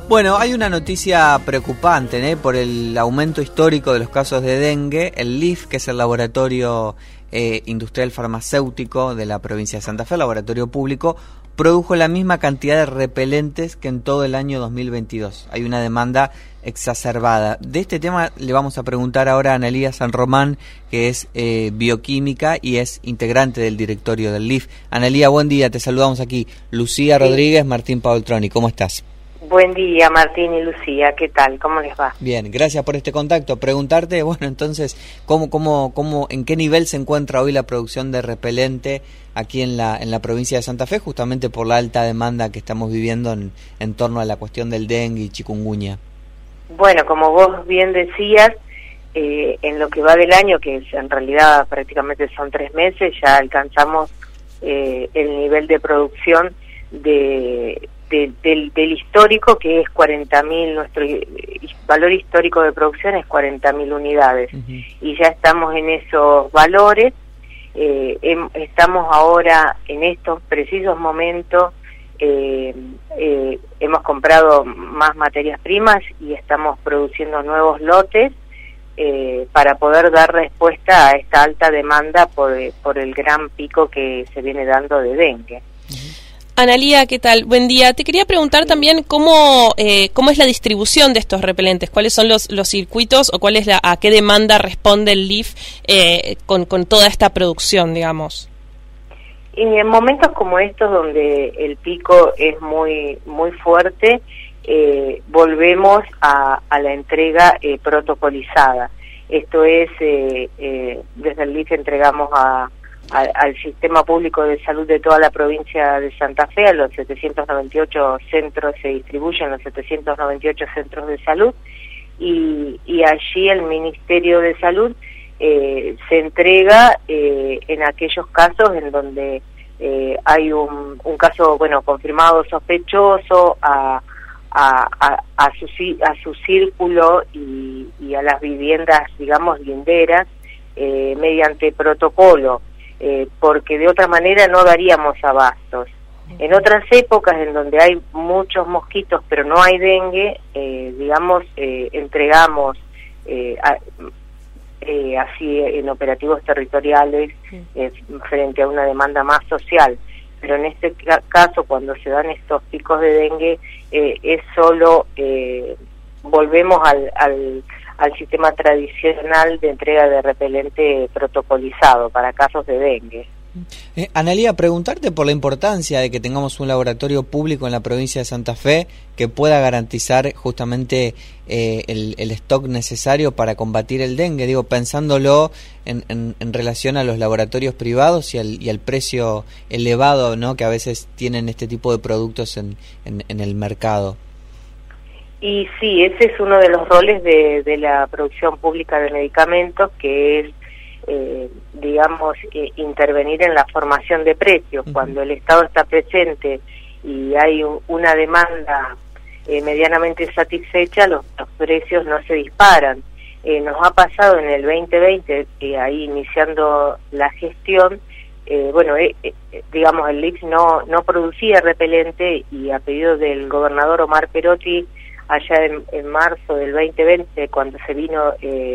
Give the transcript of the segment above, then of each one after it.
Bueno, hay una noticia preocupante, por el aumento histórico de los casos de dengue. El LIF, que es el laboratorio industrial farmacéutico de la provincia de Santa Fe, laboratorio público, produjo la misma cantidad de repelentes que en todo el año 2022. Hay una demanda exacerbada. De este tema le vamos a preguntar ahora a Analía San Román, que es bioquímica y es integrante del directorio del LIF. Analía, buen día, te saludamos aquí. Lucía Rodríguez, Martín Paoltroni, ¿cómo estás? Buen día, Martín y Lucía, ¿qué tal? ¿Cómo les va? Bien, gracias por este contacto. Preguntarte, bueno, entonces, ¿en qué nivel se encuentra hoy la producción de repelente aquí en la provincia de Santa Fe, justamente por la alta demanda que estamos viviendo en torno a la cuestión del dengue y chikungunya? Bueno, como vos bien decías, en lo que va del año, que en realidad prácticamente son 3 meses, ya alcanzamos el nivel de producción del histórico, que es 40.000, nuestro valor histórico de producción es 40.000 unidades. Y ya estamos en esos valores. Estamos ahora en estos precisos momentos, hemos comprado más materias primas y estamos produciendo nuevos lotes para poder dar respuesta a esta alta demanda por el gran pico que se viene dando de dengue. Analía, ¿qué tal? Buen día. Te quería preguntar también cómo es la distribución de estos repelentes, cuáles son los circuitos o a qué demanda responde el LIF con toda esta producción, digamos. Y en momentos como estos, donde el pico es muy muy fuerte, volvemos a la entrega protocolizada. Esto es, desde el LIF entregamos al sistema público de salud de toda la provincia de Santa Fe, a los 798 centros, se distribuyen los 798 centros de salud, y allí el Ministerio de Salud se entrega en aquellos casos en donde hay un caso, bueno, confirmado sospechoso a su círculo y a las viviendas, digamos, linderas, mediante protocolo, porque de otra manera no daríamos abastos. En otras épocas en donde hay muchos mosquitos pero no hay dengue, entregamos así en operativos territoriales frente a una demanda más social. Pero en este caso, cuando se dan estos picos de dengue, es solo volvemos al sistema tradicional de entrega de repelente protocolizado para casos de dengue. Analía, preguntarte por la importancia de que tengamos un laboratorio público en la provincia de Santa Fe que pueda garantizar justamente el stock necesario para combatir el dengue, digo, pensándolo en relación a los laboratorios privados y al precio elevado, ¿no?, que a veces tienen este tipo de productos en el mercado. Y sí, ese es uno de los roles de la producción pública de medicamentos, que es intervenir en la formación de precios. Cuando el Estado está presente y hay una demanda medianamente satisfecha, los precios no se disparan. Nos ha pasado en el 2020, ahí iniciando la gestión, el LIF no producía repelente, y a pedido del gobernador Omar Perotti, allá en marzo del 2020, cuando se vino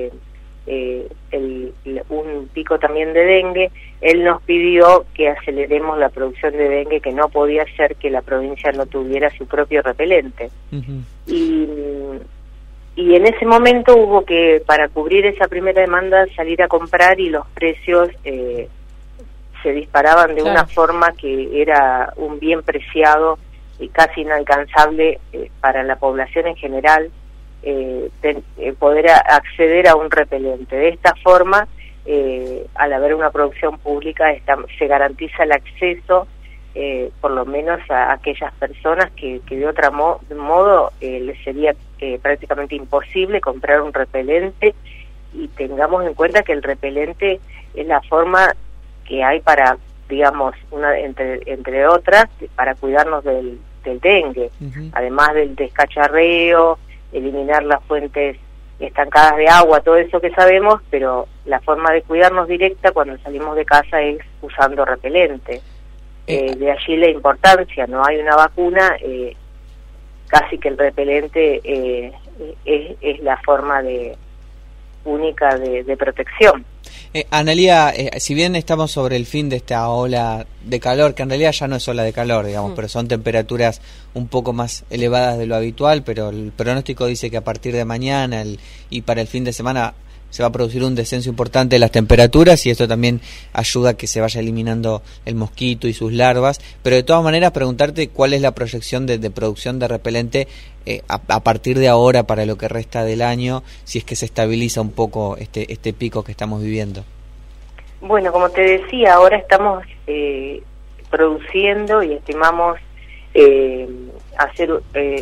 un pico también de dengue, él nos pidió que aceleremos la producción de dengue, que no podía ser que la provincia no tuviera su propio repelente. Y en ese momento hubo que, para cubrir esa primera demanda, salir a comprar, y los precios se disparaban de una forma que era un bien preciado y casi inalcanzable para la población en general, poder acceder a un repelente. De esta forma, al haber una producción pública, se garantiza el acceso, por lo menos a aquellas personas que de otro modo les sería prácticamente imposible comprar un repelente. Y tengamos en cuenta que el repelente es la forma que hay para, digamos, entre otras, para cuidarnos del dengue, además del descacharreo, eliminar las fuentes estancadas de agua, todo eso que sabemos, pero la forma de cuidarnos directa cuando salimos de casa es usando repelente. De allí la importancia. No hay una vacuna casi que el repelente es la forma única de protección. Analía, si bien estamos sobre el fin de esta ola de calor, que en realidad ya no es ola de calor, digamos, pero son temperaturas un poco más elevadas de lo habitual, pero el pronóstico dice que a partir de mañana y para el fin de semana se va a producir un descenso importante de las temperaturas y esto también ayuda a que se vaya eliminando el mosquito y sus larvas, pero de todas maneras preguntarte cuál es la proyección de producción de repelente a partir de ahora para lo que resta del año, si es que se estabiliza un poco este pico que estamos viviendo. Bueno, como te decía, ahora estamos produciendo y estimamos hacer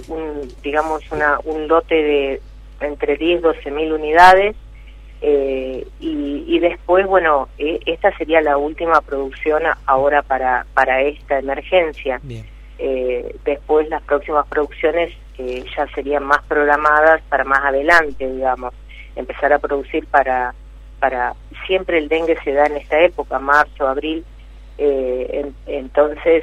un lote de entre 10 y 12.000 unidades. Y después, bueno, esta sería la última producción ahora para esta emergencia. Después las próximas producciones ya serían más programadas para más adelante, digamos, empezar a producir para siempre el dengue se da en esta época, marzo, abril, entonces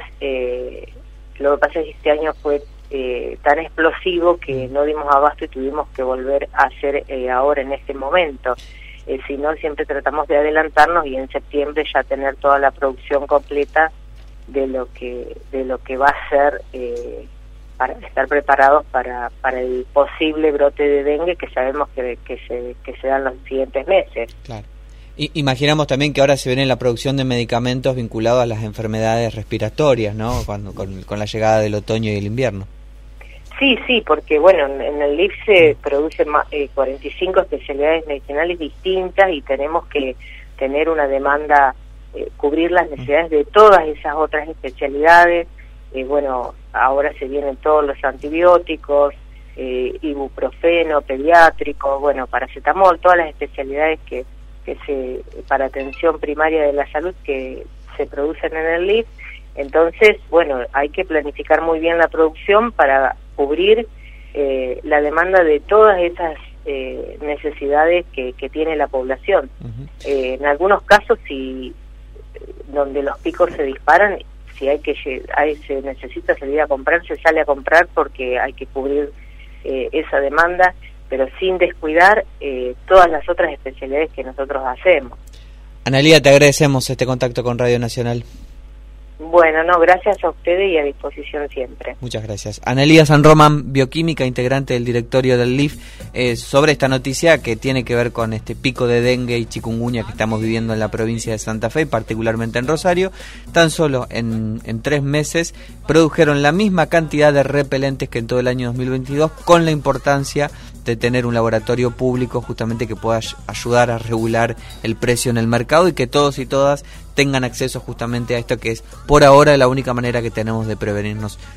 lo que pasa es que este año fue tan explosivo que no dimos abasto y tuvimos que volver a hacer ahora en este momento. Si no, siempre tratamos de adelantarnos y en septiembre ya tener toda la producción completa de lo que va a ser para estar preparados para el posible brote de dengue que sabemos que se da en los siguientes meses. Claro. Imaginamos también que ahora se viene la producción de medicamentos vinculados a las enfermedades respiratorias, ¿no? Con la llegada del otoño y el invierno. Sí, porque bueno, en el LIF se producen 45 especialidades medicinales distintas y tenemos que tener una demanda, cubrir las necesidades de todas esas otras especialidades. Bueno, ahora se vienen todos los antibióticos, ibuprofeno, pediátrico, bueno, paracetamol, todas las especialidades que para atención primaria de la salud que se producen en el LIF. Entonces, bueno, hay que planificar muy bien la producción para cubrir la demanda de todas esas necesidades que tiene la población. En algunos casos, donde los picos se disparan, si se necesita salir a comprar, se sale a comprar porque hay que cubrir esa demanda, pero sin descuidar todas las otras especialidades que nosotros hacemos. Analía, te agradecemos este contacto con Radio Nacional. Bueno, gracias a ustedes y a disposición siempre. Muchas gracias. Analía San Román, bioquímica, integrante del directorio del LIF, sobre esta noticia que tiene que ver con este pico de dengue y chikungunya que estamos viviendo en la provincia de Santa Fe, particularmente en Rosario. Tan solo en 3 meses produjeron la misma cantidad de repelentes que en todo el año 2022, con la importancia de tener un laboratorio público justamente que pueda ayudar a regular el precio en el mercado y que todos y todas tengan acceso justamente a esto que es por ahora la única manera que tenemos de prevenirnos